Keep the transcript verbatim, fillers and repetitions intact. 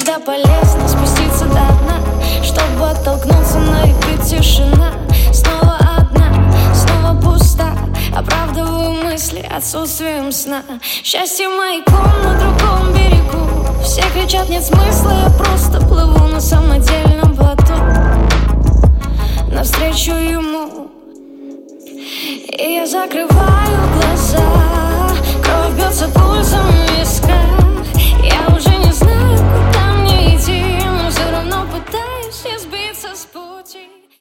Иногда полезно спуститься до дна, чтобы оттолкнуться, на репит тишина. Снова одна, снова пуста, оправдываю мысли отсутствием сна. Счастье маяком на другом берегу. Все кричат, нет смысла, я просто плыву на самодельном плоту навстречу ему. И я закрываю